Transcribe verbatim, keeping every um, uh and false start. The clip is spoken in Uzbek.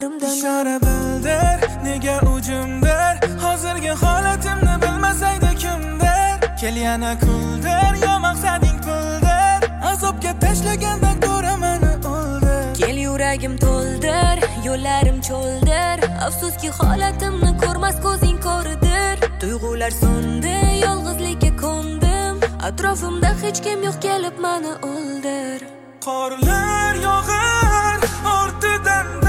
ko'zlarimdan. Ishora bildir, nega ujimdir, hozirgi holatimni bilmasaydi kimdir. Kel yana kuldir, yo maqsading puldir, azobga tashlaganda ko'ra meni o'ldir. Kel yuragim to'ldir, yo'llarim cho'ldir, afsuski holatimni ko'rmas ko'zing ko'ridir. Tuyg'ular so'ndi, yolg'izlikka ko'ndim, atrofimda hech kim yo'q, kelib meni o'ldir. Qorlar yog'ar ortidan